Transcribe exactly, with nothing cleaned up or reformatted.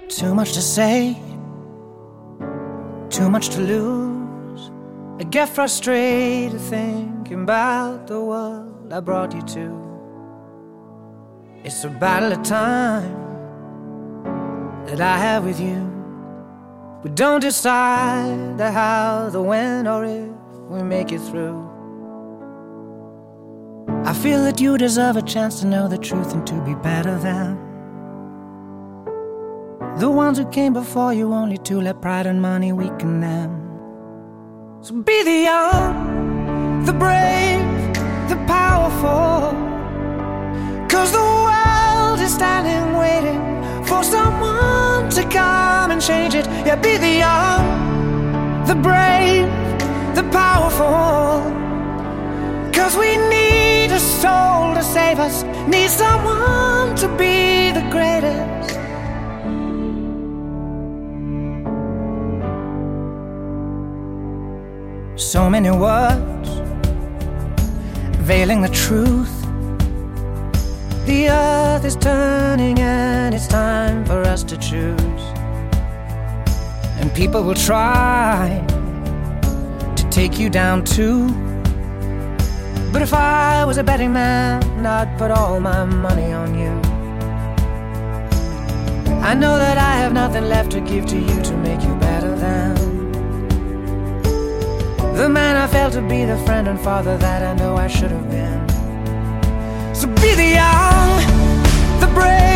Too much to say, too much to lose. I get frustrated thinking about the world I brought you to. It's a battle of time that I have with you. We don't decide the how, the when, or if we make it through. I feel that you deserve a chance to know the truth and to be better than the ones who came before you, only to let pride and money weaken them. So be the young, the brave, the powerful, 'cause the world is standing waiting for someone to come and change it. Yeah, be the young, the brave, the powerful, 'cause we need a soul to save us, need someone to be the greatest. So many words veiling the truth. The earth is turning and it's time for us to choose. And people will try to take you down too. But if I was a betting man, I'd put all my money on you. I know that I have nothing left to give to you to make you better than the man I failed to be, the friend and father that I know I should have been. So be the young, the brave,